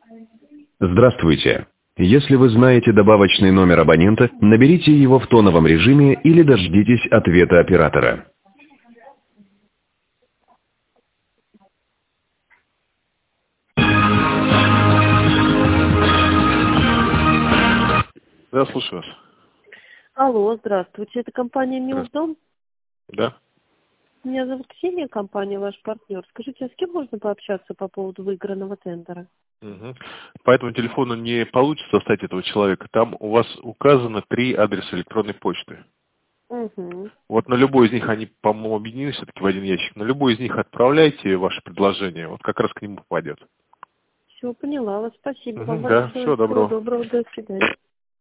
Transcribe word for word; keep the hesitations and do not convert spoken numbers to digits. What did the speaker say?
Здравствуйте. Если вы знаете добавочный номер абонента, наберите его в тоновом режиме или дождитесь ответа оператора. Да, слушаю вас. Алло, здравствуйте. Это компания Здравствуйте. «Милдом». Да. Меня зовут Ксения, компания «Ваш партнер». Скажите, а с кем можно пообщаться по поводу выигранного тендера? Угу. По этому телефону не получится достать этого человека. Там у вас указано три адреса электронной почты. Угу. Вот на любой из них, они, по-моему, объединились все-таки в один ящик. На любой из них отправляйте ваше предложение, вот как раз к нему попадет. Все, поняла вас. Спасибо Угу, вам да, большое. всего Всего доброго. доброго. До свидания.